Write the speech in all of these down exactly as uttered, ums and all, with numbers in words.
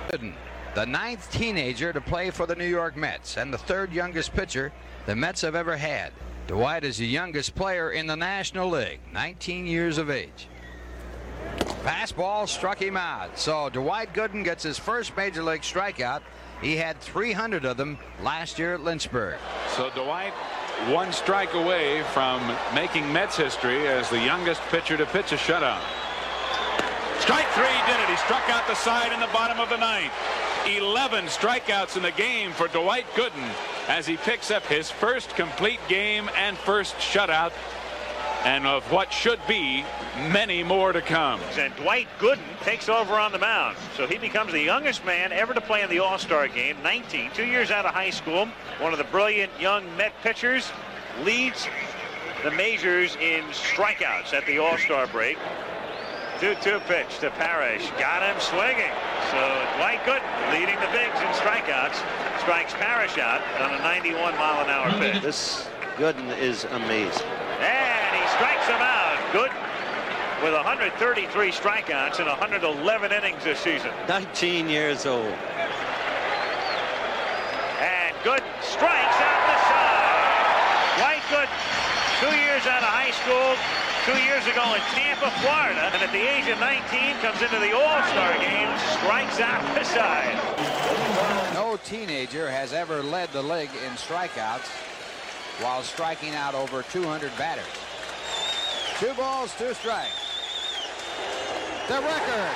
Gooden, the ninth teenager to play for the New York Mets and the third youngest pitcher the Mets have ever had. Dwight is the youngest player in the National League, nineteen years of age. Fastball struck him out. So Dwight Gooden gets his first major league strikeout. He had three hundred of them last year at Lynchburg. So Dwight one strike away from making Mets history as the youngest pitcher to pitch a shutout. Strike three did it. He struck out the side in the bottom of the ninth. eleven strikeouts in the game for Dwight Gooden as he picks up his first complete game and first shutout, and of what should be many more to come. And Dwight Gooden takes over on the mound. So he becomes the youngest man ever to play in the All-Star game, nineteen, two years out of high school. One of the brilliant young Met pitchers, leads the majors in strikeouts at the All-Star break. two two pitch to Parrish. Got him swinging. So Dwight Gooden leading the bigs in strikeouts. Strikes Parrish out on a ninety-one mile an hour pitch. This Gooden is amazing. And he strikes him out. Gooden with one hundred thirty-three strikeouts in one hundred eleven innings this season. nineteen years old. And Gooden strikes out the side. Dwight Gooden, two years out of high school, two years ago in Tampa, Florida, and at the age of nineteen comes into the All-Star game, strikes out the side. No teenager has ever led the league in strikeouts while striking out over two hundred batters. Two balls, two strikes. The record.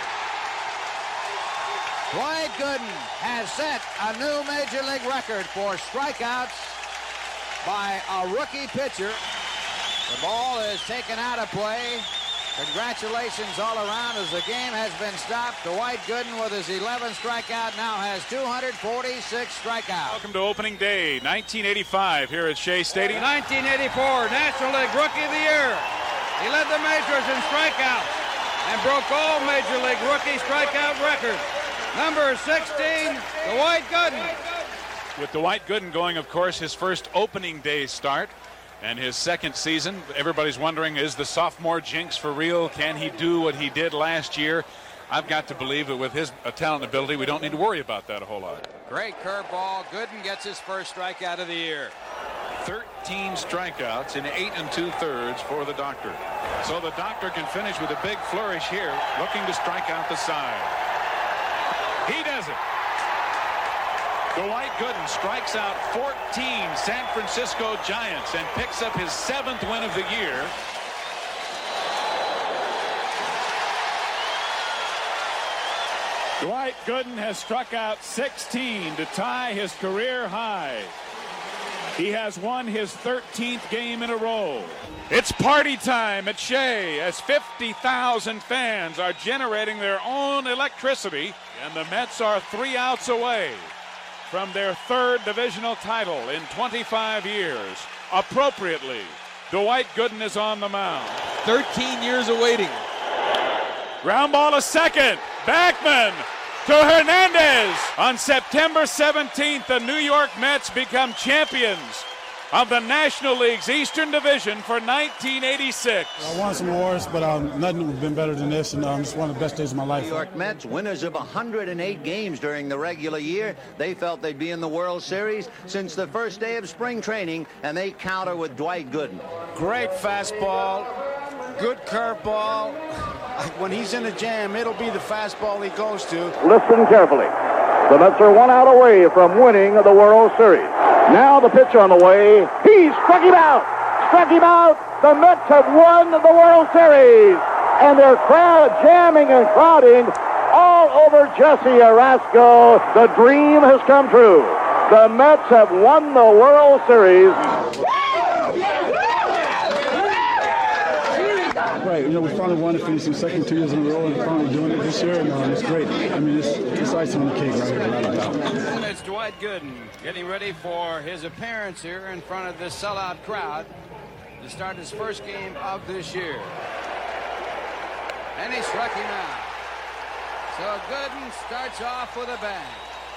Dwight Gooden has set a new major league record for strikeouts by a rookie pitcher. The ball is taken out of play. Congratulations all around as the game has been stopped. Dwight Gooden with his eleventh strikeout now has two hundred forty-six strikeouts. Welcome to opening day, nineteen eighty-five here at Shea Stadium. nineteen eighty-four National League Rookie of the Year. He led the majors in strikeouts and broke all Major League rookie strikeout records. Number sixteen, Dwight Gooden. With Dwight Gooden going, of course, his first opening day start. And his second season, everybody's wondering, is the sophomore jinx for real? Can he do what he did last year? I've got to believe that with his uh, talent and ability, we don't need to worry about that a whole lot. Great curveball. Gooden gets his first strikeout of the year. thirteen strikeouts in eight and two-thirds for the Doctor. So the Doctor can finish with a big flourish here, looking to strike out the side. He does it. Dwight Gooden strikes out fourteen San Francisco Giants and picks up his seventh win of the year. Dwight Gooden has struck out sixteen to tie his career high. He has won his thirteenth game in a row. It's party time at Shea as fifty thousand fans are generating their own electricity, and the Mets are three outs away from their third divisional title in twenty-five years. Appropriately, Dwight Gooden is on the mound. thirteen years of waiting. Ground ball to second. Backman to Hernandez. On September seventeenth, the New York Mets become champions of the National League's Eastern Division for nineteen eighty-six. I won some awards, but um, nothing would have been better than this, and um, it's one of the best days of my life. New York Mets, winners of one hundred eight games during the regular year. They felt they'd be in the World Series since the first day of spring training, and they counter with Dwight Gooden. Great fastball, good curveball. When he's in a jam, it'll be the fastball he goes to. Listen carefully. The Mets are one out away from winning the World Series. Now the pitch on the way. He struck him out. Struck him out. The Mets have won the World Series. And their crowd jamming and crowding all over Jesse Orosco. The dream has come true. The Mets have won the World Series. Right, you know, we finally won it, finishing second two years in a row, and finally doing it this year, and um, it's great. I mean, it's, it's icing on the cake right here, without a doubt. And it's Dwight Gooden getting ready for his appearance here in front of this sellout crowd to start his first game of this year. And he struck him out. So Gooden starts off with a bang.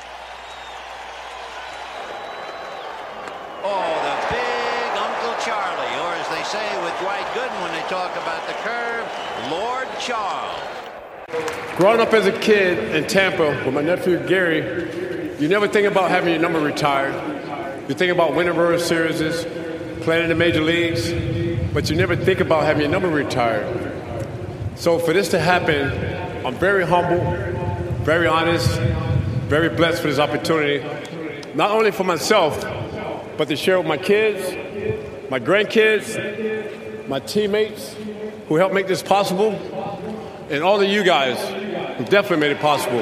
Oh, the big Uncle Charlie, or as they say with Dwight Gooden when they talk about the curve, Lord Charles. growing up as a kid in Tampa with my nephew Gary, you never think about having your number retired. You think about winning World Series, playing in the major leagues, but you never think about having your number retired. So for this to happen, I'm very humble, very honest, very blessed for this opportunity, not only for myself, but to share with my kids, my grandkids, my teammates who helped make this possible, and all of you guys who definitely made it possible.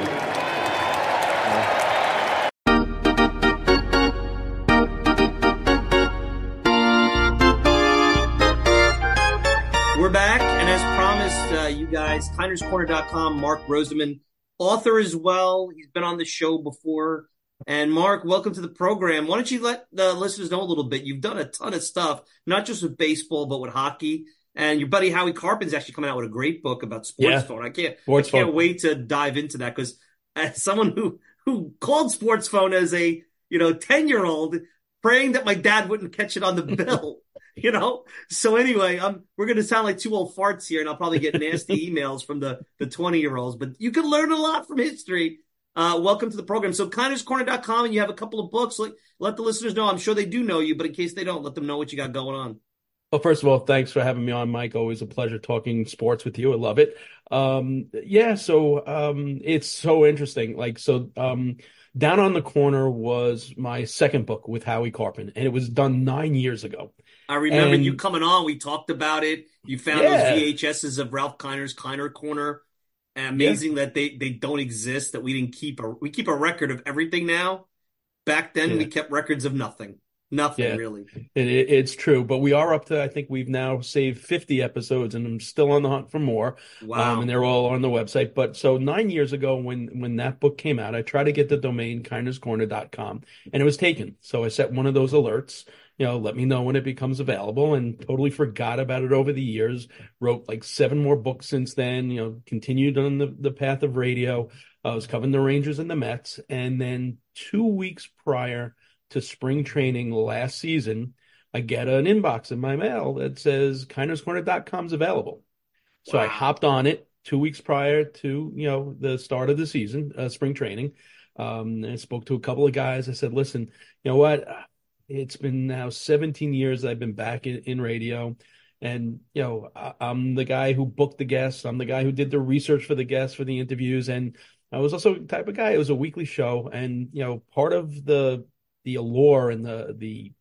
We're back, and as promised, uh, you guys, Kinders Corner dot com, Mark Roseman, author as well. He's been on the show before. And Mark, welcome to the program. Why don't you let the listeners know a little bit? You've done a ton of stuff, not just with baseball, but with hockey. And your buddy Howie Carpen's actually coming out with a great book about sports yeah. phone. I can't, sports I can't phone. wait to dive into that, because as someone who who called sports phone as a you know ten year old, praying that my dad wouldn't catch it on the bill. You know, so anyway, um, we're going to sound like two old farts here, and I'll probably get nasty emails from the the twenty year olds. But you can learn a lot from history. Uh, welcome to the program. So Kinders Corner dot com, and you have a couple of books. Let, let the listeners know. I'm sure they do know you, but in case they don't, let them know what you got going on. Well, first of all, thanks for having me on, Mike. Always a pleasure talking sports with you. I love it. Um, yeah, so um, it's so interesting. Like, so um, Down on the Corner was my second book with Howie Carpen, and it was done nine years ago. I remember and, you coming on. We talked about it. You found yeah. those V H S's of Ralph Kiner's Kiner Corner. Amazing yeah. that they, they don't exist, that we didn't keep a we keep a record of everything now. Back then, yeah. we kept records of nothing. Nothing, yeah, really. It, it, it's true. But we are up to, I think we've now saved fifty episodes, and I'm still on the hunt for more. Wow. Um, and they're all on the website. But so nine years ago, when when that book came out, I tried to get the domain Kinders Corner dot com, and it was taken. So I set one of those alerts. You know, let me know when it becomes available, and totally forgot about it over the years. Wrote like seven more books since then, you know, continued on the, the path of radio. I was covering the Rangers and the Mets. And then two weeks prior to spring training last season, I get an inbox in my mail that says Kinders Corner dot com is available. So wow. I hopped on it two weeks prior to, you know, the start of the season, uh, spring training. Um, and I spoke to a couple of guys. I said, listen, you know what? It's been now seventeen years that I've been back in, in radio. And, you know, I, I'm the guy who booked the guests. I'm the guy who did the research for the guests, for the interviews. And I was also the type of guy, it was a weekly show. And, you know, part of the the allure and the the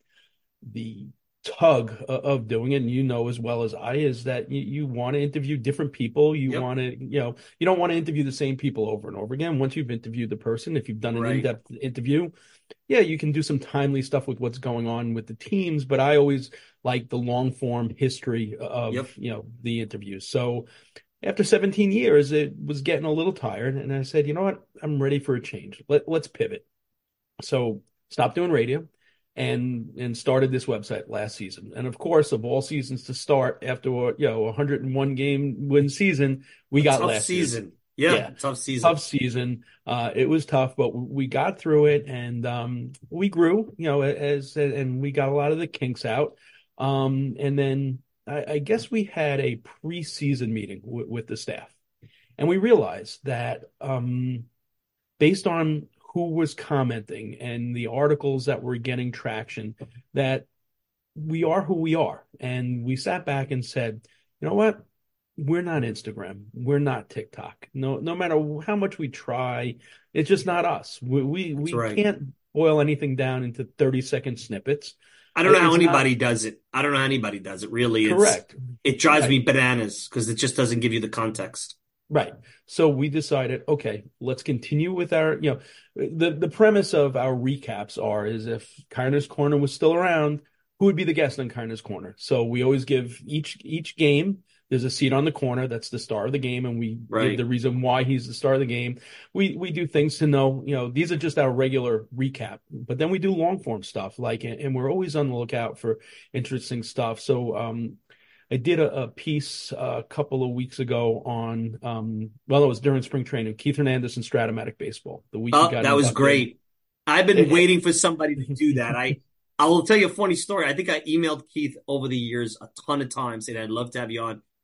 the tug of doing it, and you know as well as I, is that you, you want to interview different people. You yep. want to, you know, you don't want to interview the same people over and over again. Once you've interviewed the person, if you've done an right. in-depth interview, yeah, you can do some timely stuff with what's going on with the teams. But I always like the long form history of, yep. you know, the interviews. So after seventeen years, it was getting a little tired. And I said, you know what, I'm ready for a change. Let, let's pivot. So stopped doing radio. And and started this website last season. And of course, of all seasons to start after you know a one hundred one game win season, we got tough last season. Yeah, yeah, tough season. Tough season. Uh, it was tough, but we got through it, and um, we grew. You know, as and we got a lot of the kinks out. Um, and then I, I guess we had a preseason meeting w- with the staff, and we realized that um, based on who was commenting and the articles that were getting traction, that we are who we are. And we sat back and said, you know what? We're not Instagram. We're not TikTok. No, no matter how much we try, it's just not us. We we, we right. can't boil anything down into thirty second snippets. I don't know it's how anybody not... does it. I don't know how anybody does it. Really, correct. It's, it drives right. me bananas because it just doesn't give you the context. Right. So we decided, okay, let's continue with our, you know, the, the premise of our recaps are is if Kinders Corner was still around, who would be the guest on Kinders Corner? So we always give each each game, there's a seat on the corner that's the star of the game, and we right. give the reason why he's the star of the game. We we do things to know, you know, these are just our regular recap, but then we do long form stuff like, and we're always on the lookout for interesting stuff. So, um, I did a, a piece a couple of weeks ago on, um, well, it was during spring training, Keith Hernandez and Stratomatic Baseball. The week oh, he got that was inducted. great. I've been waiting for somebody to do that. I I will tell you a funny story. I think I emailed Keith over the years a ton of times saying I'd love to have you on.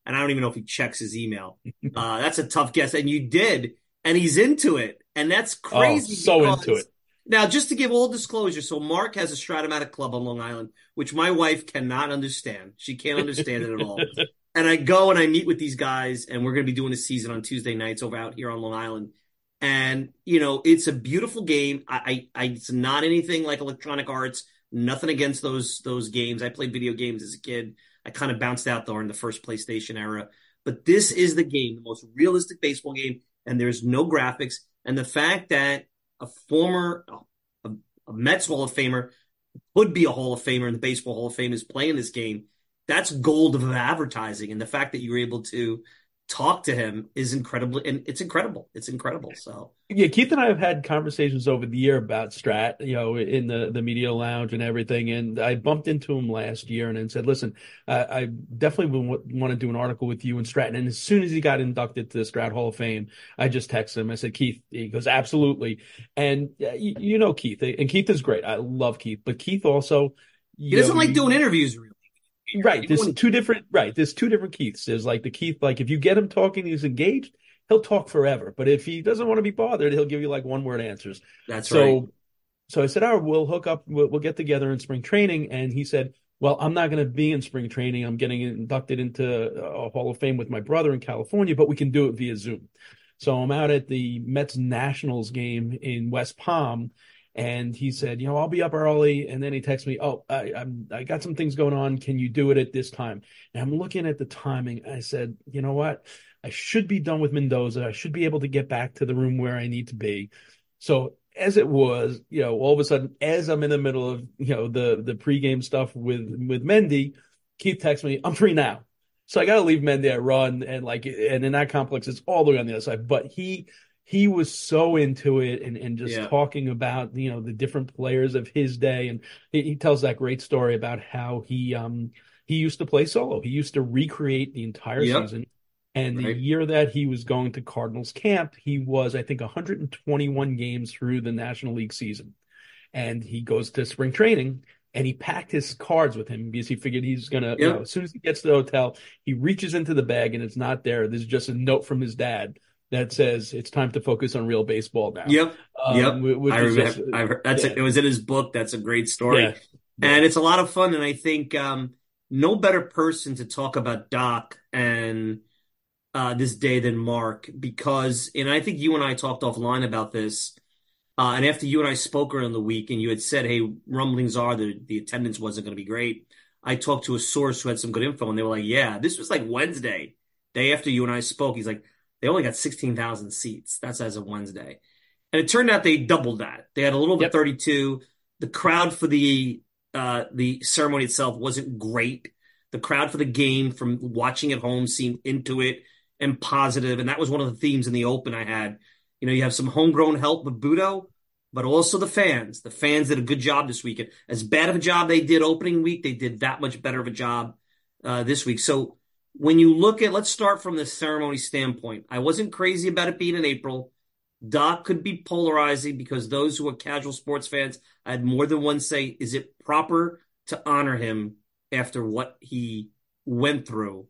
and I don't even know if he checks his email. Uh, that's a tough guess. And you did, and he's into it. And that's crazy. Oh, so because, into it. Now, just to give all disclosure, so Mark has a Stratomatic club on Long Island, which my wife cannot understand. She can't understand it at all. And I go and I meet with these guys, and we're going to be doing a season on Tuesday nights over out here on Long Island. And, you know, it's a beautiful game. I, I, I it's not anything like Electronic Arts. Nothing against those those games. I played video games as a kid. I kind of bounced out though in the first PlayStation era. But this is the game, the most realistic baseball game, and there's no graphics. And the fact that a former a, a Mets Hall of Famer would be a Hall of Famer in the Baseball Hall of Fame is playing this game, that's gold of advertising. And the fact that you were able to talk to him is incredible, and it's incredible. It's incredible. So yeah, Keith and I have had conversations over the year about Strat, you know, in the, the media lounge and everything. And I bumped into him last year and then said, listen, uh, I definitely w- want to do an article with you and Strat. And as soon as he got inducted to the Strat Hall of Fame, I just texted him. I said, Keith, he goes, absolutely. And uh, you, you know, Keith, and Keith is great. I love Keith, but Keith also, he doesn't know, like doing interviews really. Right. There's two different, right. There's two different Keiths. There's like the Keith, like if you get him talking, he's engaged, he'll talk forever. But if he doesn't want to be bothered, he'll give you like one word answers. That's so, right. So I said, all right, we'll hook up, we'll, we'll get together in spring training. And he said, well, I'm not going to be in spring training. I'm getting inducted into a Hall of Fame with my brother in California, but we can do it via Zoom. So I'm out at the Mets Nationals game in West Palm. And he said, you know, I'll be up early. And then he texted me, oh, I, I'm, I got some things going on. Can you do it at this time? And I'm looking at the timing. I said, you know what? I should be done with Mendoza. I should be able to get back to the room where I need to be. So as it was, you know, all of a sudden, as I'm in the middle of, you know, the, the pregame stuff with, with Mendy, Keith texts me, I'm free now. So I got to leave Mendy at run. And like, and in that complex, it's all the way on the other side. But he, He was so into it and, and just yeah. talking about, you know, the different players of his day. And he, he tells that great story about how he um he used to play solo. He used to recreate the entire yep. season. And right. the year that he was going to Cardinals camp, he was, I think, one hundred twenty-one games through the National League season. And he goes to spring training and he packed his cards with him because he figured he's going to, yep. you know, as soon as he gets to the hotel, he reaches into the bag and it's not there. There's just a note from his dad that says it's time to focus on real baseball now. Yep. Um, yep. I remember, just, I've heard, that's yeah. a, it was in his book. That's a great story. Yeah. Yeah. And it's a lot of fun. And I think um, no better person to talk about Doc and uh, this day than Mark, because, and I think you and I talked offline about this. Uh, and after you and I spoke earlier in the week and you had said, hey, rumblings are that the attendance wasn't going to be great. I talked to a source who had some good info and they were like, yeah, this was like Wednesday, day after you and I spoke. He's like, they only got sixteen thousand seats. That's as of Wednesday. And it turned out they doubled that. They had a little bit yep. thirty-two. The crowd for the uh, the ceremony itself wasn't great. The crowd for the game from watching at home seemed into it and positive. And that was one of the themes in the open I had. You know, you have some homegrown help with Budo, but also the fans. The fans did a good job this weekend. As bad of a job they did opening week, they did that much better of a job uh, this week. So when you look at, let's start from the ceremony standpoint. I wasn't crazy about it being in April. Doc could be polarizing because those who are casual sports fans, I had more than one say, is it proper to honor him after what he went through?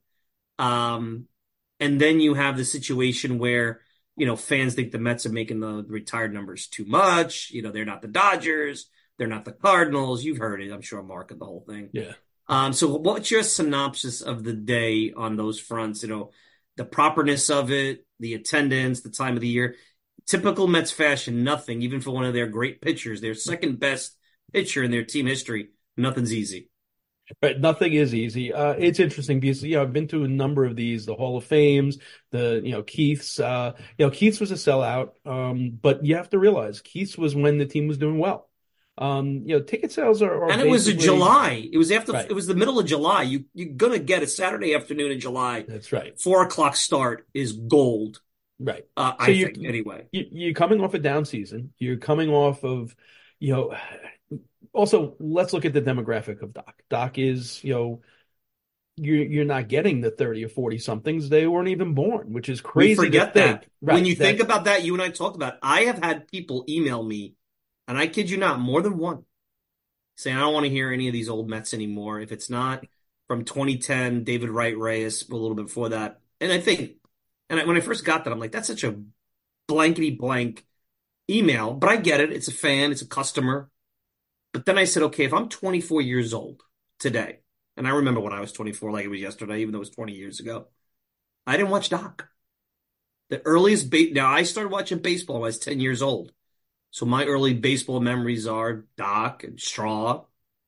Um, and then you have the situation where, you know, fans think the Mets are making the retired numbers too much. You know, they're not the Dodgers. They're not the Cardinals. You've heard it, I'm sure, Mark, of the whole thing. Yeah. Um, so what's your synopsis of the day on those fronts? You know, the properness of it, the attendance, the time of the year. Typical Mets fashion, nothing, even for one of their great pitchers, their second best pitcher in their team history, nothing's easy. Right, nothing is easy. Uh, it's interesting because, you know, I've been to a number of these, the Hall of Fames, the, you know, Keith's. Uh, you know, Keith's was a sellout, um, but you have to realize Keith's was when the team was doing well. Um, you know, ticket sales are, are and it was in July. It was after. Right. It was the middle of July. You you're gonna get a Saturday afternoon in July. That's right. Four o'clock start is gold. Right. Uh, so I think anyway. You, you're coming off a down season. You're coming off of, you know. Also, let's look at the demographic of Doc. Doc is, you know, you're you're not getting the thirty or forty somethings. They weren't even born, which is crazy. We forget to that. think. Right. When you That's, think about that, you and I talked about it. I have had people email me, and I kid you not, more than one, saying I don't want to hear any of these old Mets anymore. If it's not from twenty ten, David Wright Reyes, a little bit before that. And I think, and I, when I first got that, I'm like, that's such a blankety blank email, but I get it. It's a fan, it's a customer. But then I said, okay, if I'm twenty-four years old today, and I remember when I was twenty-four like it was yesterday, even though it was twenty years ago, I didn't watch Doc. The earliest, ba- now I started watching baseball when I was ten years old. So my early baseball memories are Doc and Straw.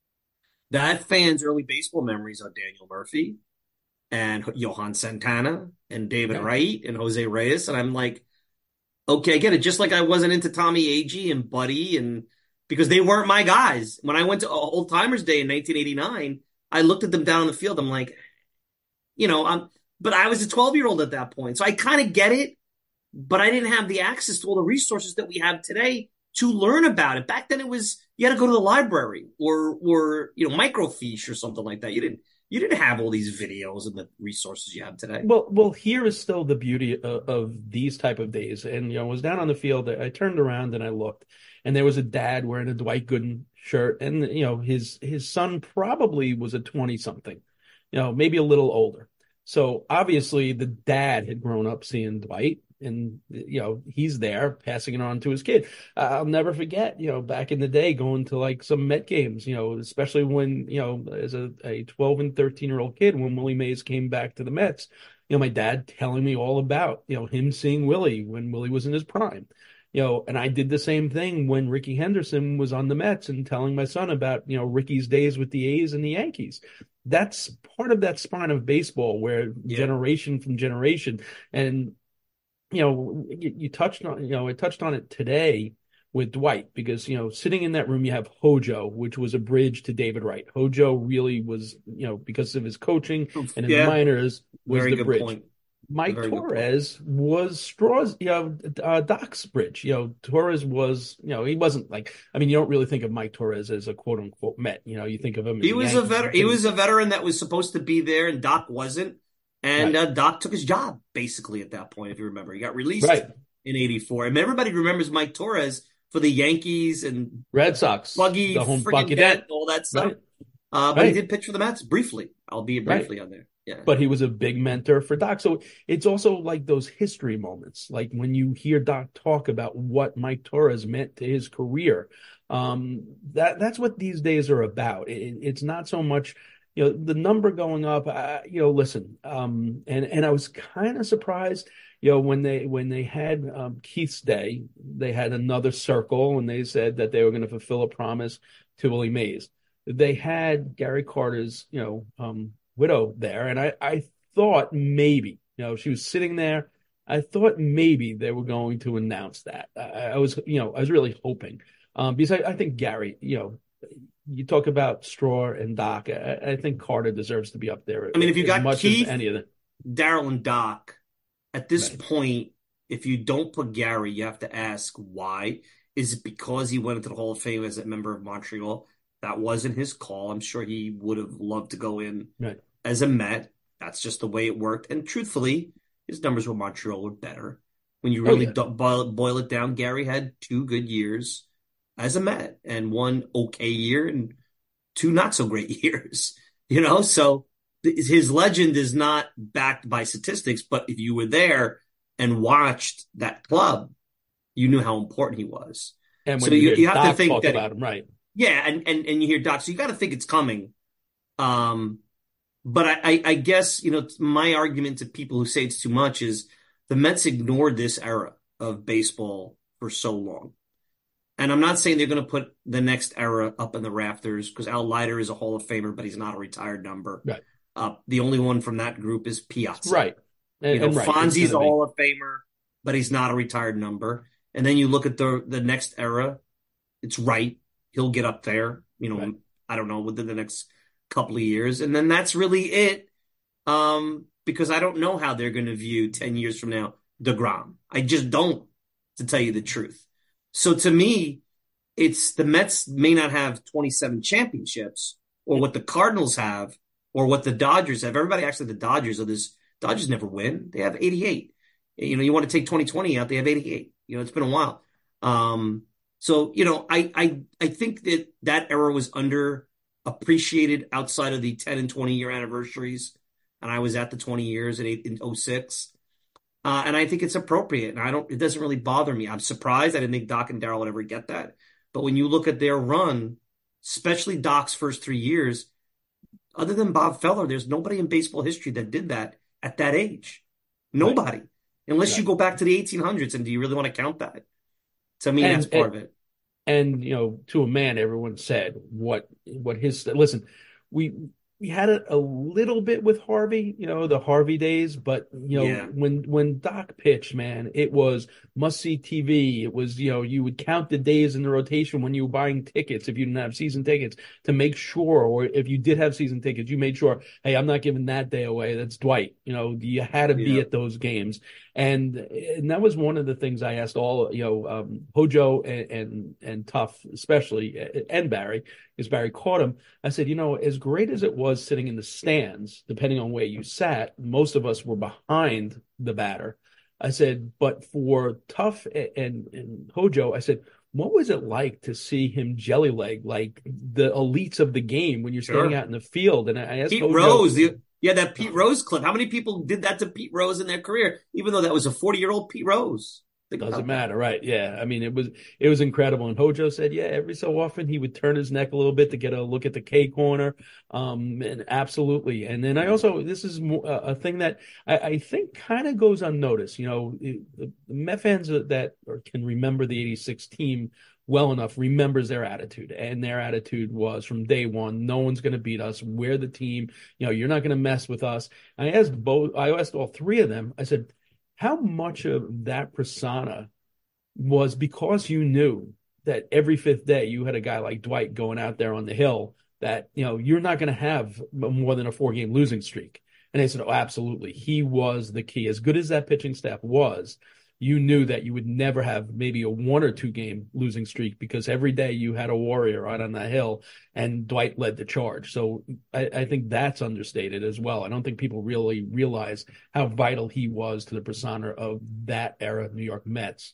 That fan's early baseball memories are Daniel Murphy and Johan Santana and David yeah. Wright and Jose Reyes. And I'm like, okay, I get it. Just like I wasn't into Tommy Agee and Buddy, and because they weren't my guys. When I went to Old Timers Day in nineteen eighty-nine, I looked at them down on the field. I'm like, you know, I'm, but I was a twelve-year-old at that point. So I kind of get it, but I didn't have the access to all the resources that we have today to learn about it. Back then it was, you had to go to the library or, or, you know, microfiche or something like that. You didn't, you didn't have all these videos and the resources you have today. Well, well, here is still the beauty of, of these type of days. And, you know, I was down on the field. I turned around and I looked, and there was a dad wearing a Dwight Gooden shirt. And, you know, his, his son probably was a twenty something, you know, maybe a little older. So obviously the dad had grown up seeing Dwight. And, you know, he's there passing it on to his kid. I'll never forget, you know, back in the day going to like some Met games, you know, especially when, you know, as a, a twelve and thirteen year old kid, when Willie Mays came back to the Mets, you know, my dad telling me all about, you know, him seeing Willie when Willie was in his prime, you know, and I did the same thing when Ricky Henderson was on the Mets and telling my son about, you know, Ricky's days with the A's and the Yankees. That's part of that spine of baseball where yeah. generation from generation. And, you know, you, you touched on, you know, I touched on it today with Dwight because, you know, sitting in that room, you have Hojo, which was a bridge to David Wright. Hojo really was, you know, because of his coaching and his yeah. minors, was Very the bridge. Point. Mike Very Torres was Straw's, you know, uh, Doc's bridge. You know, Torres was, you know, he wasn't like, I mean, you don't really think of Mike Torres as a quote unquote Met. You know, you think of him. He was Yankees. a veteran. He was a veteran that was supposed to be there, and Doc wasn't. And right. uh, Doc took his job, basically, at that point, if you remember. He got released right. in eighty-four. I mean, everybody remembers Mike Torres for the Yankees and Red Sox. Buggy, the home friggin' Dent, all that stuff. Right. Uh, but right. he did pitch for the Mets briefly, albeit briefly right. on there. Yeah. But he was a big mentor for Doc. So it's also like those history moments, like when you hear Doc talk about what Mike Torres meant to his career. Um, that that's what these days are about. It, it's not so much – you know, the number going up, uh, you know, listen, um, and, and I was kind of surprised, you know, when they when they had um, Keith's Day, they had another circle and they said that they were going to fulfill a promise to Willie Mays. They had Gary Carter's, you know, um, widow there. And I, I thought maybe, you know, she was sitting there. I thought maybe they were going to announce that. I, I was, you know, I was really hoping um, because I, I think Gary, you know, you talk about Straw and Doc. I, I think Carter deserves to be up there. I mean, if you got Keith, any of them, Darryl, and Doc, at this right. point, if you don't put Gary, you have to ask why. Is it because he went into the Hall of Fame as a member of Montreal? That wasn't his call. I'm sure he would have loved to go in right. as a Met. That's just the way it worked. And truthfully, his numbers with Montreal were better. When you really oh, yeah. do- boil, boil it down, Gary had two good years as a Met, and one okay year and two not so great years, you know? So th- his legend is not backed by statistics, but if you were there and watched that club, you knew how important he was. And when so you, you, you have Doc to think talk that, about him, right. Yeah. And, and, and you hear Doc, so you got to think it's coming. Um, but I, I, I guess, you know, my argument to people who say it's too much is the Mets ignored this era of baseball for so long. And I'm not saying they're going to put the next era up in the rafters because Al Leiter is a Hall of Famer, but he's not a retired number. Right. Uh, the only one from that group is Piazza. Right. And, you know, and right. Fonzie's a Hall of Famer, but he's not a retired number. And then you look at the the next era, it's Wright. He'll get up there, you know, right. I don't know, within the next couple of years. And then that's really it um, because I don't know how they're going to view ten years from now DeGrom. I just don't, to tell you the truth. So to me, it's the Mets may not have twenty-seven championships or what the Cardinals have or what the Dodgers have. Everybody acts like the Dodgers are this. Dodgers never win. They have eighty-eight. You know, you want to take twenty twenty out, they have eighty-eight. You know, it's been a while. Um, so, you know, I, I, I think that that era was underappreciated appreciated outside of the ten and twenty year anniversaries. And I was at the twenty years in, eight, in oh six. Uh, and I think it's appropriate. And I don't, it doesn't really bother me. I'm surprised. I didn't think Doc and Darryl would ever get that. But when you look at their run, especially Doc's first three years, other than Bob Feller, there's nobody in baseball history that did that at that age. Nobody. Right. Unless right. you go back to the eighteen hundreds. And do you really want to count that? To me, and, that's part and, of it. And, you know, to a man, everyone said what, what his, listen, we, we had it a little bit with Harvey, you know, the Harvey days, but, you know, yeah. when, when Doc pitched, man, it was must-see T V. It was, you know, you would count the days in the rotation when you were buying tickets, if you didn't have season tickets, to make sure, or if you did have season tickets, you made sure, hey, I'm not giving that day away. That's Dwight. You know, you had to be yeah. at those games. And, and that was one of the things I asked all, you know, um, Hojo and, and, and Tuff, especially, and Barry, because Barry caught him. I said, you know, as great as it was sitting in the stands, depending on where you sat, most of us were behind the batter. I said, but for Tuff and, and, and Hojo, I said, what was it like to see him jelly leg like the elites of the game when you're standing sure. out in the field? And I asked Pete Hojo, Rose, the, yeah, that Pete Rose clip. How many people did that to Pete Rose in their career, even though that was a forty-year-old Pete Rose? Think Doesn't matter, right? Yeah, I mean, it was it was incredible. And Hojo said, yeah, every so often he would turn his neck a little bit to get a look at the K corner, um, and absolutely. And then I also, this is a thing that I, I think kind of goes unnoticed. You know, the, the Met fans that or can remember the eighty-six team well enough remembers their attitude, and their attitude was from day one, no one's going to beat us. We're the team. You know, you're not going to mess with us. I asked both. I asked all three of them. I said, how much of that persona was because you knew that every fifth day you had a guy like Dwight going out there on the hill that, you know, you're not going to have more than a four-game losing streak? And they said, oh, absolutely. He was the key. As good as that pitching staff was, you knew that you would never have maybe a one or two game losing streak because every day you had a warrior out on that hill and Dwight led the charge. So I, I think that's understated as well. I don't think people really realize how vital he was to the persona of that era of New York Mets.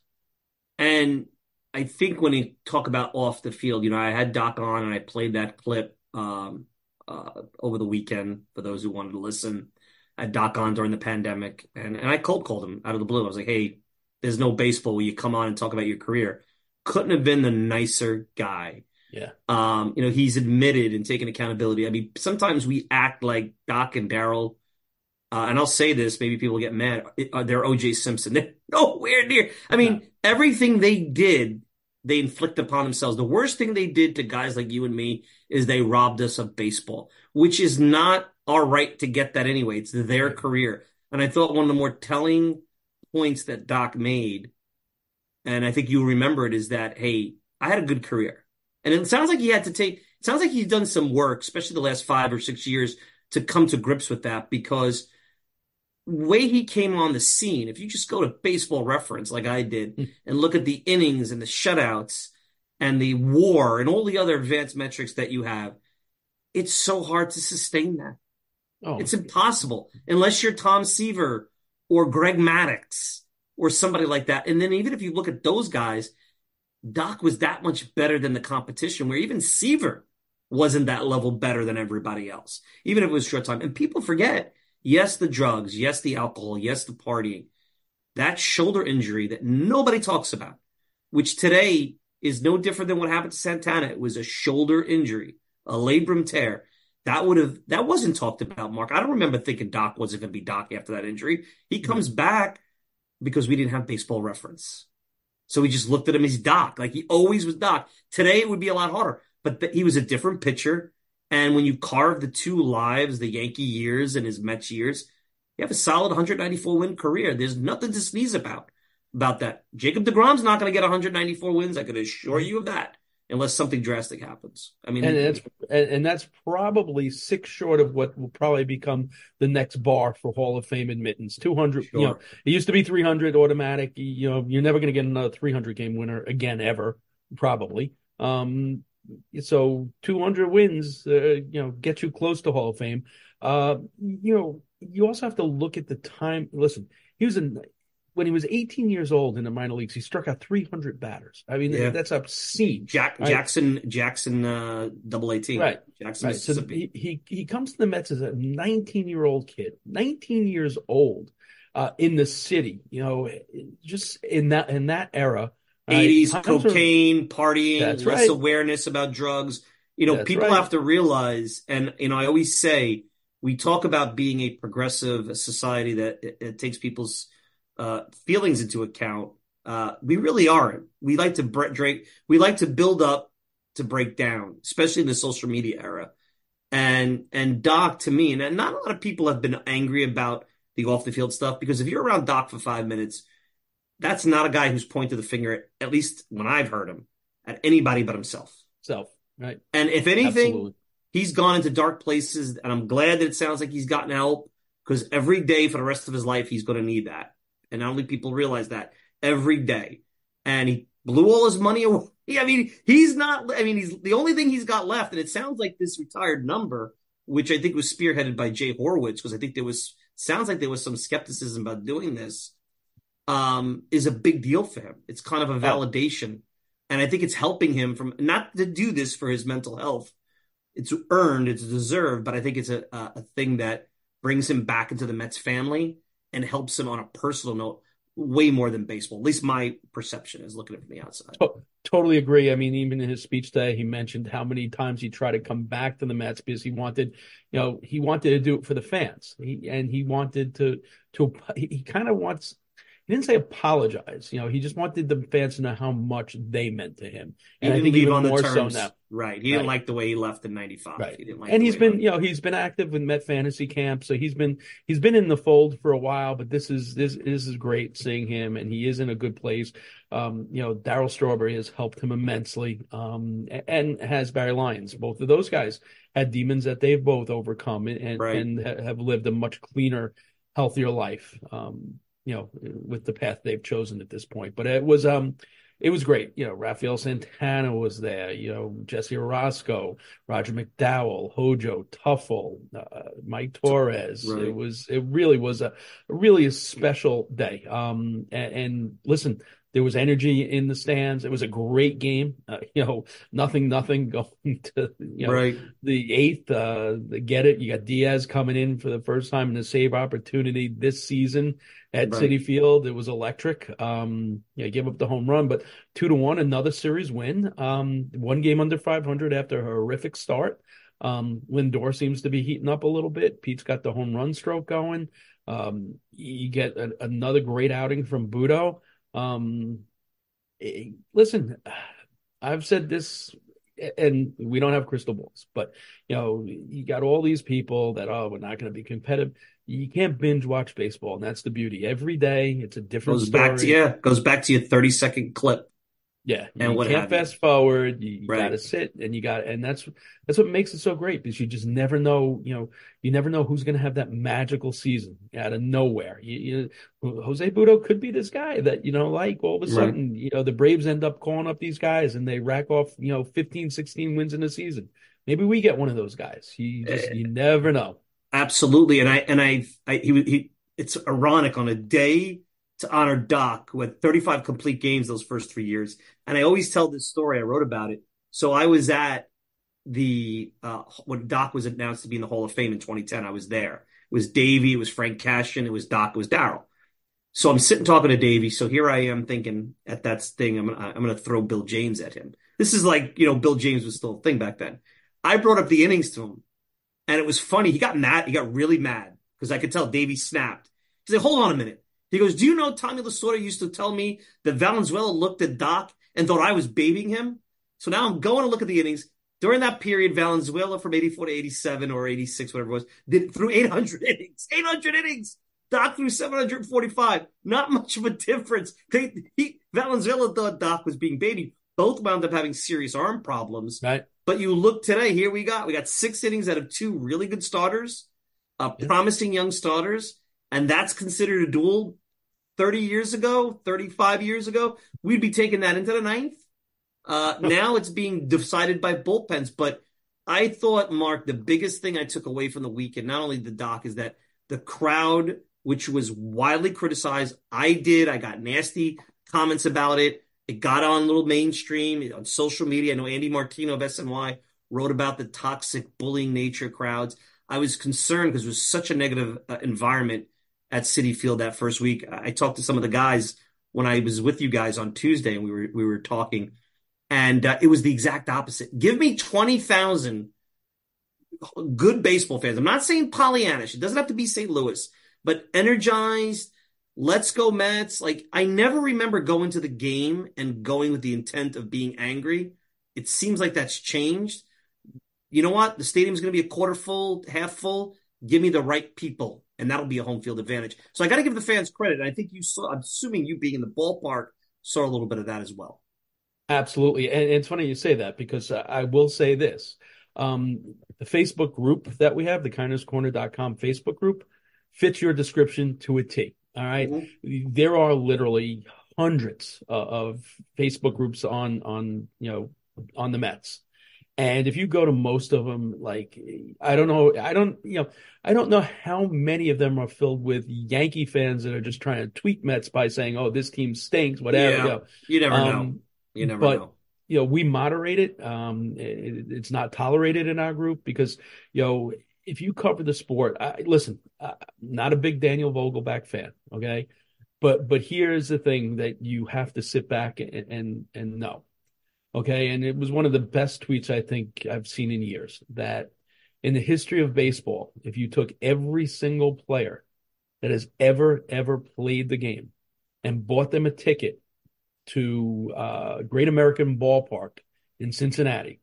And I think when you talk about off the field, you know, I had Doc on and I played that clip um, uh, over the weekend for those who wanted to listen. I had Doc on during the pandemic and, and I cold called him out of the blue. I was like, hey, there's no baseball where you come on and talk about your career. Couldn't have been the nicer guy. Yeah. Um, you know, he's admitted and taken accountability. I mean, sometimes we act like Doc and Darryl, uh, and I'll say this, maybe people get mad. Uh, they're O J Simpson. They're nowhere near. I mean, no. Everything they did, they inflict upon themselves. The worst thing they did to guys like you and me is they robbed us of baseball, which is not our right to get that anyway. It's their right. career. And I thought one of the more telling points that Doc made, and I think you remember it, is that, hey, I had a good career. And it sounds like he had to take, it sounds like he's done some work, especially the last five or six years, to come to grips with that, because the way he came on the scene, if you just go to Baseball Reference like I did mm. and look at the innings and the shutouts and the WAR and all the other advanced metrics that you have, it's so hard to sustain that. Oh. It's impossible unless you're Tom Seaver or Greg Maddux or somebody like that. And then even if you look at those guys, Doc was that much better than the competition, where even Seaver wasn't that level better than everybody else, even if it was short time. And people forget, yes, the drugs, yes, the alcohol, yes, the partying, that shoulder injury that nobody talks about, which today is no different than what happened to Santana. It was a shoulder injury, a labrum tear. That would have, that wasn't talked about, Mark. I don't remember thinking Doc wasn't going to be Doc after that injury. He comes mm-hmm. back because we didn't have Baseball Reference. So we just looked at him as Doc. Like, he always was Doc. Today it would be a lot harder, but th- he was a different pitcher. And when you carve the two lives, the Yankee years and his Mets years, you have a solid one ninety-four win career. There's nothing to sneeze about, about that. Jacob deGrom's not going to get one ninety-four wins. I can assure you of that. Unless something drastic happens. I mean, and that's and that's probably six short of what will probably become the next bar for Hall of Fame admittance. two hundred, sure. You know, it used to be three hundred automatic. You know, you're never going to get another three hundred game winner again ever, probably. Um, so two hundred wins, uh, you know, get you close to Hall of Fame. Uh, you know, you also have to look at the time. Listen, he was a when he was eighteen years old in the minor leagues, he struck out three hundred batters. I mean, Yeah. that's obscene. Jack right? Jackson Jackson uh, double A team. Right. Jackson, Right. So Mississippi. he, he he comes to the Mets as a nineteen-year-old kid, nineteen years old, uh, in the city. You know, just in that in that era. eighties, uh, times were- cocaine, partying, That's less right. awareness about drugs. You know, That's people right. have to realize, and you know, I always say, we talk about being a progressive society that it, it takes people's uh, feelings into account. Uh, we really aren't. We like to break. We like to build up to break down, especially in the social media era. And and Doc, to me, and not a lot of people have been angry about the off the field stuff, because if you're around Doc for five minutes, that's not a guy who's pointed the finger at, at least when I've heard him, at anybody but himself. Self, right? And if anything, Absolutely. he's gone into dark places, and I'm glad that it sounds like he's gotten help, because every day for the rest of his life, he's going to need that. And not only people realize that every day. And he blew all his money away. I mean, he's not, I mean, he's the only thing he's got left. And it sounds like this retired number, which I think was spearheaded by Jay Horwitz, because I think there was, sounds like there was some skepticism about doing this, um, is a big deal for him. It's kind of a validation. And I think it's helping him from, not to do this for his mental health. It's earned, it's deserved, but I think it's a, a thing that brings him back into the Mets family and helps him on a personal note way more than baseball. At least my perception is looking at it from the outside. To- totally agree. I mean, even in his speech today, he mentioned how many times he tried to come back to the Mets because he wanted, you know, he wanted to do it for the fans. He, and he wanted to, to, he, he kind of wants, he didn't say apologize. You know, he just wanted the fans to know how much they meant to him. He And I didn't think leave even on the more terms. so now. Right. He didn't Right. like the way he left in ninety-five. Right. He didn't like and the he's way been, he you know, he's been active with Met Fantasy Camp, so he's been he's been in the fold for a while. But this is this this is great seeing him, and he is in a good place. Um, you know, Darryl Strawberry has helped him immensely, um, and has Barry Lyons. Both of those guys had demons that they've both overcome, and and, Right. and ha- have lived a much cleaner, healthier life. Um, you know, with the path they've chosen at this point. But it was um. It was great. You know, Rafael Santana was there, you know, Jesse Orozco, Roger McDowell, Hojo, Tuffle, uh, Mike Torres. Right. It was, it really was a, a really a special day. Um, and, and listen, there was energy in the stands. It was a great game. Uh, you know, nothing, nothing going to, you know, Right. the eighth, uh, get it. You got Diaz coming in for the first time in a save opportunity this season at Right. Citi Field. It was electric. Um, yeah, gave up the home run, but two to one, another series win. Um, one game under five hundred after a horrific start. Um, Lindor seems to be heating up a little bit. Pete's got the home run stroke going. Um, you get a, another great outing from Budo. Um, eh, listen, I've said this, and we don't have crystal balls, but you know, you got all these people that, oh, we're not going to be competitive. You can't binge watch baseball, and that's the beauty. Every day, it's a different goes story. back to yeah, goes back to your thirty second clip. Yeah, And you what can't have you. fast forward. You, you Right. got to sit, and you got, and that's that's what makes it so great, because you just never know. You know, you never know who's going to have that magical season out of nowhere. You, you, Jose Budo could be this guy that, you know, like all of a Right. sudden, you know, the Braves end up calling up these guys and they rack off, you know, fifteen, sixteen wins in a season. Maybe we get one of those guys. You just you never know. Absolutely, and I and I, I he he. It's ironic on a day to honor Doc, who had thirty-five complete games those first three years. And I always tell this story. I wrote about it. So I was at the uh, when Doc was announced to be in the Hall of Fame in twenty ten. I was there. It was Davey. It was Frank Cashin. It was Doc. It was Darryl. So I'm sitting talking to Davey. So here I am thinking at that thing, I'm gonna, I'm going to throw Bill James at him. This is like, you know, Bill James was still a thing back then. I brought up the innings to him, and it was funny. He got mad. He got really mad because I could tell Davey snapped. He said, "Hold on a minute." He goes, "Do you know Tommy Lasorda used to tell me that Valenzuela looked at Doc and thought I was babying him? So now I'm going to look at the innings. During that period, Valenzuela from eighty-four to eighty-seven or eighty-six, whatever it was, did threw eight hundred innings. eight hundred innings. Doc threw seven hundred forty-five. Not much of a difference. They, he, Valenzuela thought Doc was being babied. Both wound up having serious arm problems. Right. But you look today, here we got, we got six innings out of two really good starters, uh, Yeah. promising young starters, and that's considered a duel. thirty years ago, thirty-five years ago, we'd be taking that into the ninth. Uh, now it's being decided by bullpens. But I thought, Mark, the biggest thing I took away from the weekend, not only the Doc, is that the crowd which was widely criticized. I did. I got nasty comments about it. It got on a little mainstream on social media. I know Andy Martino of S N Y wrote about the toxic bullying nature of crowds. I was concerned because it was such a negative uh, environment at Citi Field that first week. I talked to some of the guys when I was with you guys on Tuesday, and we were we were talking, and uh, it was the exact opposite. Give me twenty thousand good baseball fans. I'm not saying Pollyannish. It doesn't have to be Saint Louis, but energized. Let's go Mets. Like, I never remember going to the game and going with the intent of being angry. It seems like that's changed. You know what? The stadium's going to be a quarter full, half full. Give me the right people, and that'll be a home field advantage. So I got to give the fans credit. And I think you saw, I'm assuming you being in the ballpark, saw a little bit of that as well. Absolutely. And it's funny you say that, because I will say this. Um, the Facebook group that we have, the kindness corner dot com Facebook group, fits your description to a T. All right. Mm-hmm. There are literally hundreds uh, of Facebook groups on, on, you know, on the Mets. And if you go to most of them, like, I don't know, I don't, you know, I don't know how many of them are filled with Yankee fans that are just trying to tweak Mets by saying, oh, this team stinks, whatever. Yeah, you know. You never um, know. You never but, know. You know, we moderate it. Um, it. It's not tolerated in our group because, you know, if you cover the sport, I, listen, I'm not a big Daniel Vogelback fan, okay? But but here's the thing that you have to sit back and, and, and know, okay? And it was one of the best tweets I think I've seen in years, that in the history of baseball, if you took every single player that has ever, ever played the game and bought them a ticket to uh, Great American Ballpark in Cincinnati,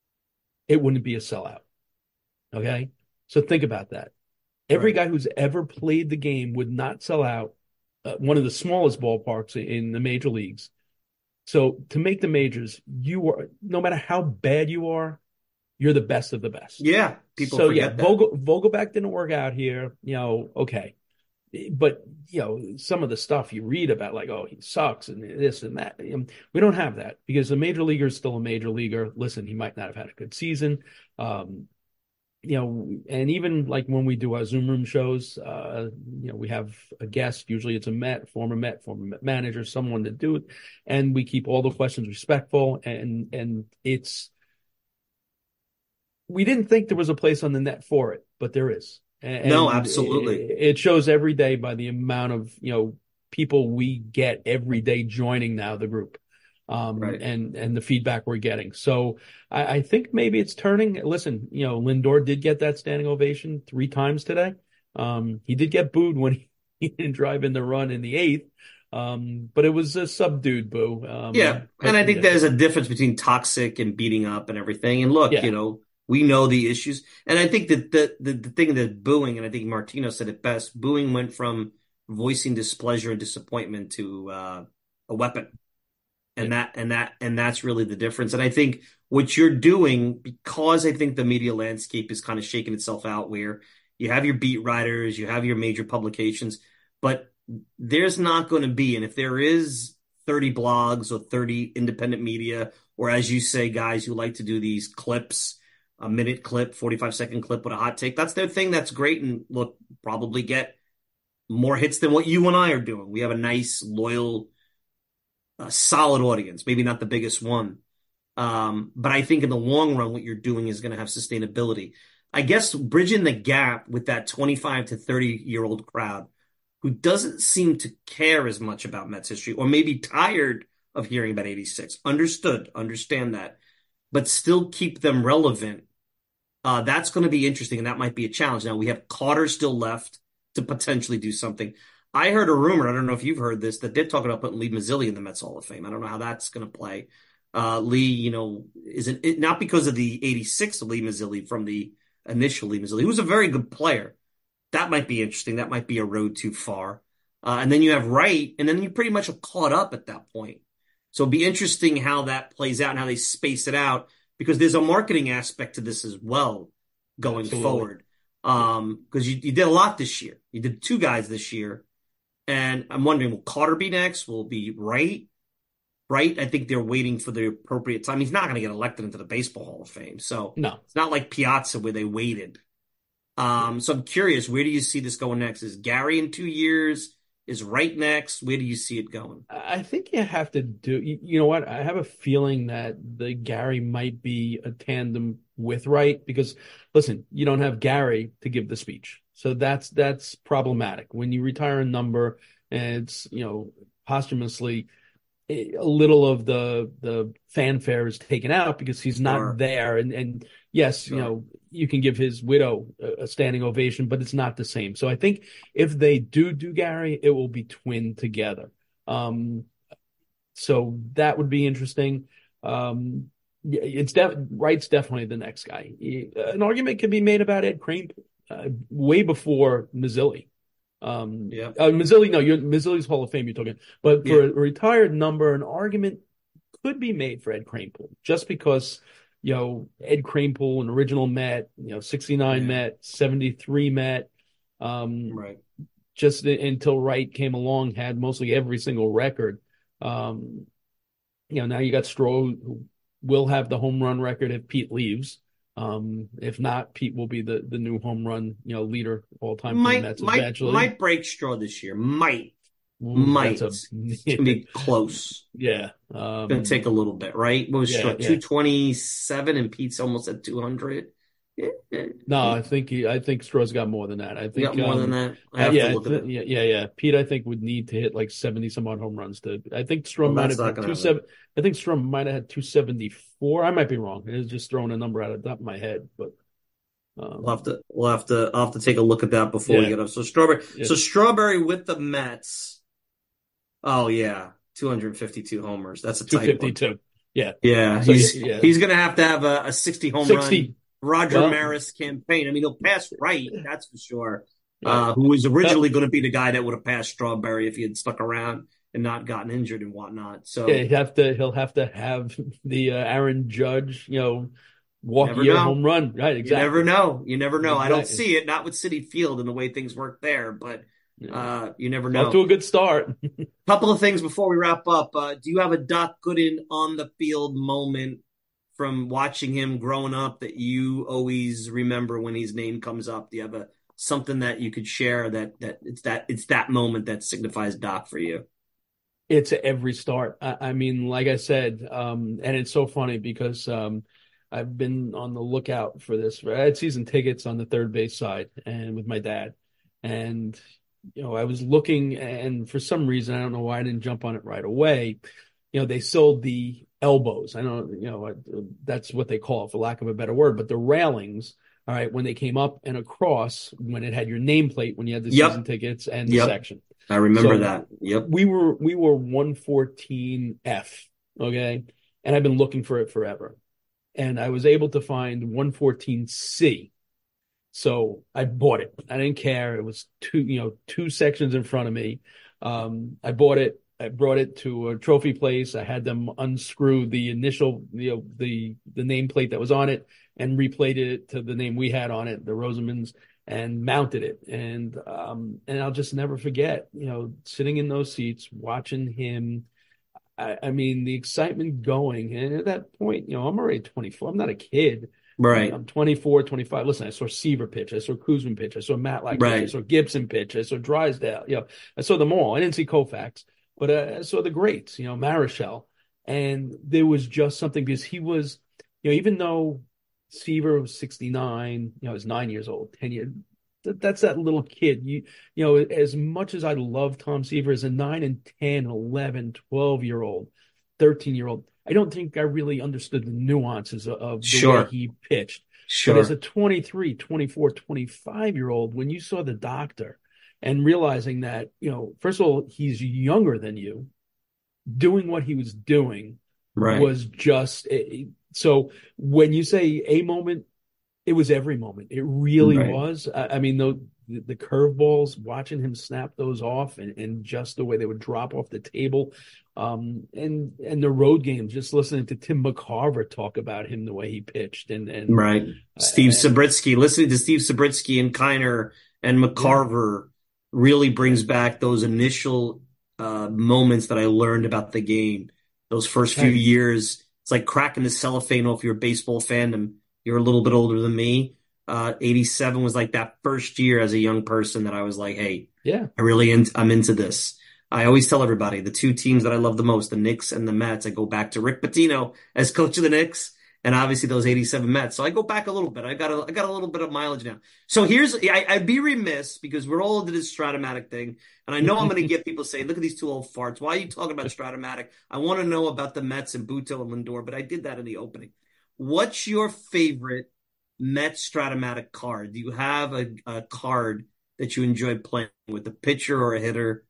it wouldn't be a sellout, okay? So think about that. Every right. guy who's ever played the game would not sell out uh, one of the smallest ballparks in the major leagues. So to make the majors, you are, no matter how bad you are, you're the best of the best. Yeah, people so, forget yeah, that. Vogel, Vogelback didn't work out here, you know, okay. But, you know, some of the stuff you read about, like, oh, he sucks and this and that, we don't have that, because a major leaguer is still a major leaguer. Listen, he might not have had a good season. Um, You know, and even like when we do our Zoom room shows, uh, you know, we have a guest. Usually it's a Met, former Met, former Met manager, someone to do it. And we keep all the questions respectful. And, and it's, we didn't think there was a place on the net for it, but there is. And no, absolutely. It, it shows every day by the amount of, you know, people we get every day joining now the group. Um, right. and, and the feedback we're getting. So I, I think maybe it's turning. Listen, you know, Lindor did get that standing ovation three times today. Um, he did get booed when he, he didn't drive in the run in the eighth. Um, but it was a subdued boo. Um, yeah. And I think yeah. there's a difference between toxic and beating up and everything. And look, yeah. you know, we know the issues. And I think that the, the, the thing that booing, and I think Martino said it best, booing went from voicing displeasure and disappointment to uh, a weapon. And yeah. that, and that, and that's really the difference. And I think what you're doing, because I think the media landscape is kind of shaking itself out, where you have your beat writers, you have your major publications, but there's not going to be, and if there is thirty blogs or thirty independent media, or as you say, guys who like to do these clips, a minute clip, forty-five second clip with a hot take, that's their thing. That's great. And look, probably get more hits than what you and I are doing. We have a nice, loyal, a solid audience, maybe not the biggest one. Um, but I think in the long run, what you're doing is going to have sustainability. I guess bridging the gap with that twenty-five to thirty year old crowd who doesn't seem to care as much about Mets history, or maybe tired of hearing about eighty-six. Understood, understand that, but still keep them relevant. Uh, that's going to be interesting, and that might be a challenge. Now, we have Carter still left to potentially do something. I heard a rumor, I don't know if you've heard this, that they're talking about putting Lee Mazzilli in the Mets Hall of Fame. I don't know how that's going to play. Uh, Lee, you know, isn't it, not because of the eighty-six Lee Mazzilli from the initial Lee Mazzilli, who was a very good player. That might be interesting. That might be a road too far. Uh, and then you have Wright, and then you pretty much are caught up at that point. So it'll be interesting how that plays out and how they space it out, because there's a marketing aspect to this as well going Absolutely. forward. Um, because you, you did a lot this year. You did two guys this year. And I'm wondering, will Carter be next? Will it be Wright? Wright, I think they're waiting for the appropriate time. He's not going to get elected into the Baseball Hall of Fame. So no. It's not like Piazza where they waited. Um, so I'm curious, where do you see this going next? Is Gary in two years? Is Wright next? Where do you see it going? I think you have to do, you, you know what? I have a feeling that the Gary might be a tandem with Wright because, listen, you don't have Gary to give the speech. So that's that's problematic. When you retire a number and it's, you know, posthumously, a little of the the fanfare is taken out because he's not Sure. there. And, and yes, Sure. you know, you can give his widow a standing ovation, but it's not the same. So I think if they do do Gary, it will be twinned together. Um, so that would be interesting. Um, yeah, it's def- Wright's definitely the next guy. An argument can be made about Ed Kranepool uh, way before Mazzilli. Um, Yeah. uh, Mazzilli, no, you're Mazzilli's Hall of Fame you're talking, but for Yeah. a retired number, an argument could be made for Ed Kranepool just because, you know, Ed Kranepool, an original Met, you know, sixty-nine Yeah. Met, seventy-three Met, um, Right. just until Wright came along, had mostly every single record. Um, you know, now you got Stroh, who will have the home run record if Pete leaves. Um, if not, Pete will be the, the new home run, you know, leader all time for the Might, Mets might, eventually. might break Straw this year. Might. Ooh, might. that's a- It's going to be close. Yeah. It's Um, going to take a little bit, right? What was yeah, Straw? yeah. two twenty-seven and Pete's almost at two hundred. Yeah. no, I think he, I think Straw's got more than that. I You think got more um, than that? I uh, have yeah, to look I at thi- it. yeah, yeah, yeah. Pete, I think would need to hit like seventy some odd home runs to. I think Straw Well, might that's have not had gonna two seven. I think Straw might have had two seventy four. I might be wrong. It's just throwing a number out of the top of my head, but um, We'll have to, we'll have to, I'll have to take a look at that before we Yeah. get up. So Strawberry, Yeah. so Strawberry with the Mets. Oh yeah, two hundred fifty-two homers. That's a two tight fifty one. two. Yeah, Yeah, So, he's yeah. he's gonna have to have a, a sixty home sixty. run Roger Well- Maris campaign. I mean, he'll pass Wright, that's for sure. Yeah. Uh, who was originally going to be the guy that would have passed Strawberry if he had stuck around and not gotten injured and whatnot. So Yeah, he'll have to. He'll have to have the uh, Aaron Judge, you know, walk Never year know. home run. Right, you exactly. never know. You never know. I don't Exactly. see it, not with Citi Field and the way things work there, but uh, you never know. Off to a good start. Couple of things before we wrap up. Uh, do you have a Doc Gooden on the field moment from watching him growing up that you always remember when his name comes up? Do you have a something that you could share that that it's that it's that moment that signifies Doc for you? It's every start. I, I mean, like I said, um, and it's so funny because um, I've been on the lookout for this. I had season tickets on the third base side and with my dad. And, you know, I was looking, and for some reason, I don't know why I didn't jump on it right away. You know, they sold the elbows. I know, you know, that's what they call it, for lack of a better word, but the railings, all right, when they came up and across, when it had your nameplate, when you had the Yep. season tickets and the Yep. section. I remember So, that. Yep. We were we were one fourteen F, okay? And I've been looking for it forever. And I was able to find one fourteen C. So I bought it. I didn't care. It was two, you know, two sections in front of me. Um, I bought it. I brought it to a trophy place. I had them unscrew the initial, you know, the the nameplate that was on it and replated it to the name we had on it, the Rosamond's, and mounted it. And um, and I'll just never forget, you know, sitting in those seats, watching him. I, I mean, the excitement going. And at that point, you know, I'm already twenty-four. I'm not a kid. Right. I'm twenty-four, twenty-five. Listen, I saw Seaver pitch. I saw Kuzman pitch. I saw Matlack pitch. I Right. saw Gibson pitch. I saw Drysdale. You know, I saw them all. I didn't see Koufax, but uh, I saw the greats, you know, Marichal. And there was just something because he was, you know, even though Seaver was sixty-nine, you know, he's nine years old, ten years. That, that's that little kid. You, you know, as much as I love Tom Seaver as a nine and ten, eleven, twelve year old, thirteen year old, I don't think I really understood the nuances of, of the Sure. way he pitched. Sure. But as a twenty-three, twenty-four, twenty-five year old, when you saw the doctor and realizing that, you know, first of all, he's younger than you, doing what he was doing Right. was just it, so when you say a moment, it was every moment. It really Right. was. I, I mean, the, the curveballs, watching him snap those off and, and just the way they would drop off the table. Um, and, and the road games, just listening to Tim McCarver talk about him, the way he pitched and, and Right. Steve and- Sabritsky, listening to Steve Sabritsky and Kiner and McCarver really brings back those initial uh, moments that I learned about the game. Those first few Right. years, it's like cracking the cellophane off your baseball fandom. You're a little bit older than me. Uh, eighty-seven was like that first year as a young person that I was like, hey, yeah, I really, in, I'm into this. I always tell everybody the two teams that I love the most, the Knicks and the Mets, I go back to Rick Pitino as coach of the Knicks and obviously those eighty-seven Mets. So I go back a little bit. I got a, I got a little bit of mileage now. So here's, I, I'd be remiss because we're all into this Stratomatic thing. And I know I'm going to get people saying, look at these two old farts. Why are you talking about Stratomatic? I want to know about the Mets and Buto and Lindor, but I did that in the opening. What's your favorite Mets Stratomatic card? Do you have a, a card that you enjoy playing with, a pitcher or a hitter?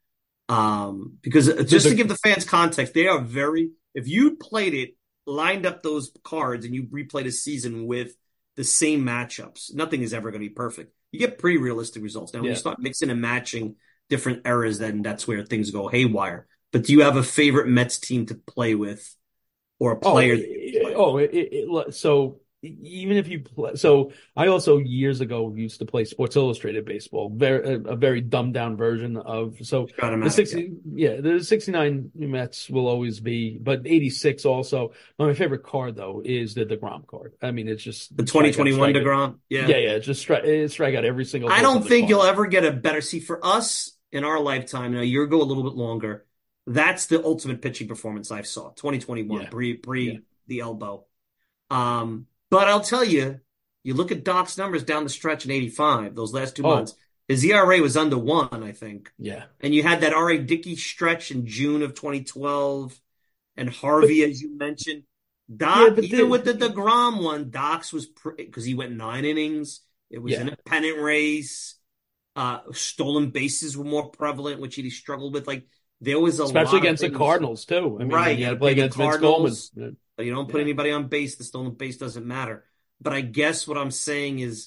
Um, because just to give the fans context, they are very, if you played it, lined up those cards and you replayed a season with the same matchups, nothing is ever going to be perfect. You get pretty realistic results. Now, when yeah. you start mixing and matching different eras, then that's where things go haywire. But do you have a favorite Mets team to play with or a player? Oh, it, oh it, it, so even if you play, so I also years ago used to play Sports Illustrated baseball, very a, a very dumbed down version of so the sixty yeah. yeah the sixty-nine Mets will always be, but eighty-six also. My favorite card though is the DeGrom card. I mean, it's just the twenty twenty-one DeGrom. Yeah, yeah, yeah. It's just strike it strike out every single. I don't think you'll ever get a better. See, for us in our lifetime, now you go a little bit longer. That's the ultimate pitching performance I saw. twenty twenty-one, yeah. pre pre yeah. the elbow. Um. But I'll tell you, you look at Doc's numbers down the stretch in eighty-five, those last two oh. months, his E R A was under one, I think. Yeah. And you had that R A Dickey stretch in June of twenty twelve, and Harvey, but, as you mentioned. Doc, yeah, even the, with the DeGrom one, Doc's was, because he went nine innings. It was yeah. in a pennant race. Uh, stolen bases were more prevalent, which he struggled with. Like, there was a Especially lot against of the Cardinals, too. I mean, right. You had to play against Vince Coleman. But you don't put yeah. anybody on base. The stolen base doesn't matter. But I guess what I'm saying is,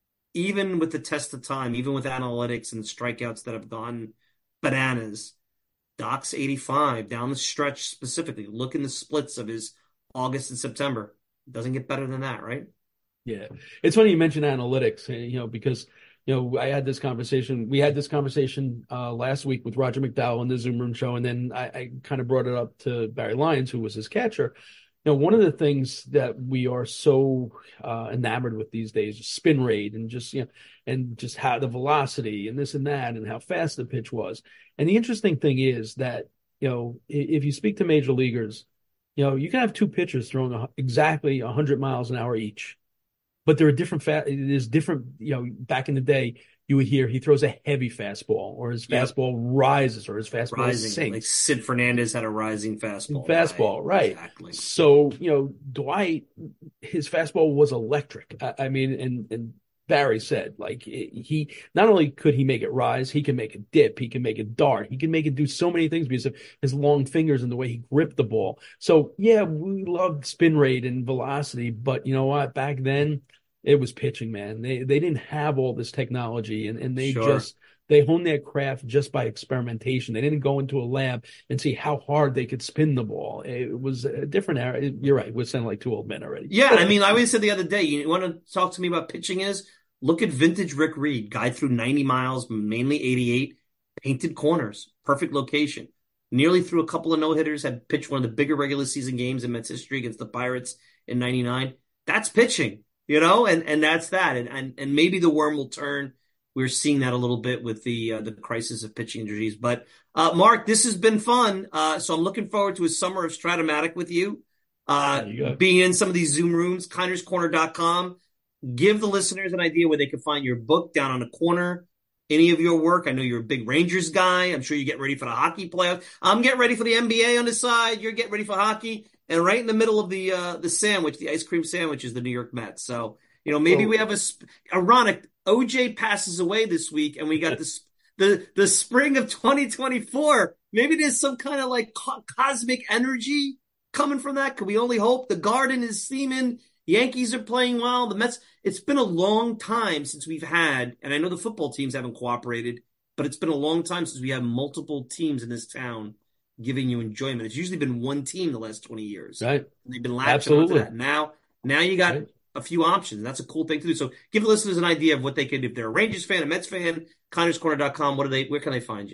even with the test of time, even with analytics and strikeouts that have gone bananas, Doc's eighty-five down the stretch specifically. Look in the splits of his August and September. Doesn't get better than that, right? Yeah. It's funny you mentioned analytics, you know, because, you know, I had this conversation. We had this conversation uh, last week with Roger McDowell on the Zoom Room show. And then I, I kind of brought it up to Barry Lyons, who was his catcher. You know, one of the things that we are so uh, enamored with these days is spin rate and just, you know, and just how the velocity and this and that and how fast the pitch was. And the interesting thing is that, you know, if you speak to major leaguers, you know, you can have two pitchers throwing a, exactly one hundred miles an hour each, but there are different, fa- there's different, you know, back in the day, you would hear he throws a heavy fastball or his fastball yep. rises or his fastball rising. sinks. Like Sid Fernandez had a rising fastball. Fastball, right. right. Exactly. So, you know, Dwight, his fastball was electric. I, I mean, and, and Barry said, like, he, not only could he make it rise, he can make it dip, he can make it dart, he can make it do so many things because of his long fingers and the way he gripped the ball. So, yeah, we loved spin rate and velocity, but you know what? Back then, it was pitching, man. They they didn't have all this technology, and, and they sure. just they honed their craft just by experimentation. They didn't go into a lab and see how hard they could spin the ball. It was a different era. You're right. We're sounding like two old men already. Yeah, I mean, I always said the other day, you want to talk to me about pitching is, look at vintage Rick Reed. Guy threw ninety miles, mainly eighty-eight, painted corners, perfect location. Nearly threw a couple of no-hitters, had pitched one of the bigger regular season games in Mets history against the Pirates in ninety-nine. That's pitching. You know, and, and that's that. And, and and maybe the worm will turn. We're seeing that a little bit with the uh, the crisis of pitching injuries. But, uh, Mark, this has been fun. Uh, so I'm looking forward to a summer of Stratomatic with you. Uh, you being in some of these Zoom rooms, kinders corner dot com. Give the listeners an idea where they can find your book down on the corner. Any of your work. I know you're a big Rangers guy. I'm sure you get ready for the hockey playoffs. I'm getting ready for the N B A on the side. You're getting ready for hockey. And right in the middle of the uh, the sandwich, the ice cream sandwich, is the New York Mets. So, you know, maybe oh. we have a sp- ironic. O J passes away this week, and we got the the the spring of twenty twenty-four. Maybe there's some kind of like co- cosmic energy coming from that. Could we only hope? The Garden is steaming. Yankees are playing well. The Mets. It's been a long time since we've had, and I know the football teams haven't cooperated, but it's been a long time since we have multiple teams in this town giving you enjoyment. It's usually been one team the last twenty years. Right. And they've been latching Absolutely. onto that. Now, now you got right. a few options. That's a cool thing to do. So give the listeners an idea of what they can do. If they're a Rangers fan, a Mets fan, kinders corner dot com, what do they, where can they find you?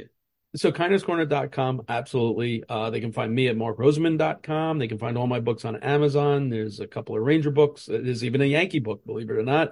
So kindness corner dot com, absolutely. Uh, they can find me at mark roseman dot com. They can find all my books on Amazon. There's a couple of Ranger books. There's even a Yankee book, believe it or not.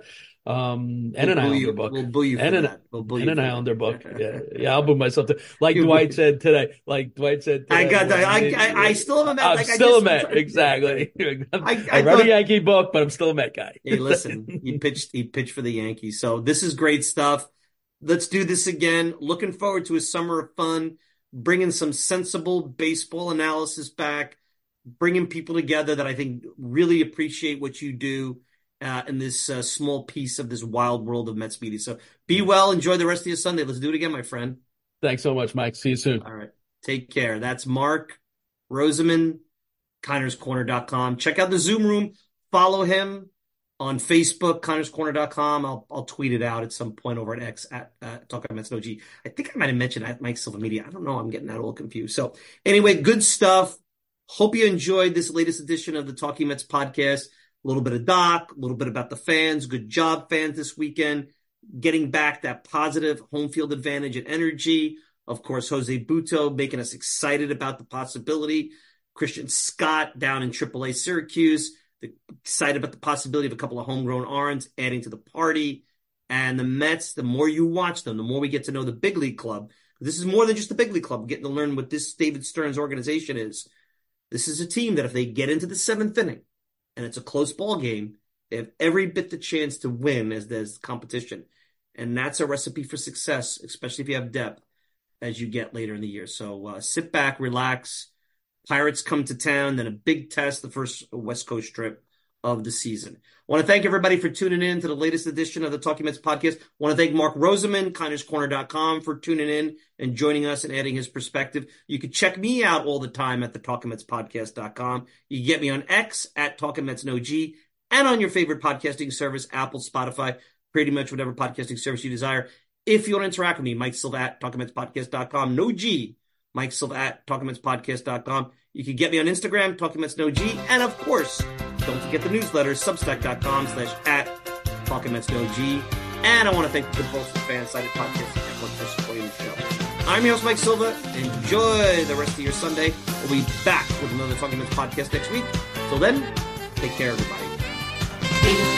Um, and we'll an Islander you, book. We'll boo you for and an, that. We'll boo and you an for Islander that. book. Yeah, yeah, I'll boo myself too. Like Dwight said today. Like Dwight said today. I got that. I, I, I still am a Met. I'm like, still I a Met. Exactly. I, I, I read thought, a Yankee book, but I'm still a Met guy. Hey, listen, he pitched, he pitched for the Yankees. So this is great stuff. Let's do this again. Looking forward to a summer of fun, bringing some sensible baseball analysis back, bringing people together that I think really appreciate what you do uh, in this uh, small piece of this wild world of Mets media. So be well. Enjoy the rest of your Sunday. Let's do it again, my friend. Thanks so much, Mike. See you soon. All right. Take care. That's Mark Roseman, kindness corner dot com. Check out the Zoom room. Follow him on Facebook, kindness corner dot com. I'll I'll tweet it out at some point over at X at uh, Talking Mets No G. I think I might have mentioned at Mike Silva Media. I don't know. I'm getting that all confused. So anyway, good stuff. Hope you enjoyed this latest edition of the Talking Mets podcast. A little bit of Doc, a little bit about the fans. Good job, fans, this weekend. Getting back that positive home field advantage and energy. Of course, Jose Butto making us excited about the possibility. Christian Scott down in triple A Syracuse. Excited about the possibility of a couple of homegrown arms adding to the party. And the Mets, the more you watch them, the more we get to know the big league club. This is more than just the big league club. We're getting to learn what this David Stearns organization is. This is a team that if they get into the seventh inning and it's a close ball game, they have every bit the chance to win as there's competition. And that's a recipe for success, especially if you have depth as you get later in the year. So uh, sit back, relax. Pirates come to town, then a big test, the first West Coast trip of the season. I want to thank everybody for tuning in to the latest edition of the Talking Mets podcast. I want to thank Mark Roseman, kindness corner dot com, for tuning in and joining us and adding his perspective. You can check me out all the time at the talking mets podcast dot com. You can get me on X at Talking Mets No G and on your favorite podcasting service, Apple, Spotify, pretty much whatever podcasting service you desire. If you want to interact with me, Mike Silva at talking mets podcast dot com. No G. Mike Silva at talking mets podcast dot com. You can get me on Instagram, Talking Mets No G. And of course, don't forget the newsletter, substack dot com slash at Talking Mets No G. And I want to thank the Boston Fan-Sided Podcast Network for supporting the show. I'm your host, Mike Silva. Enjoy the rest of your Sunday. We'll be back with another Talking Mets podcast next week. Till then, take care, everybody.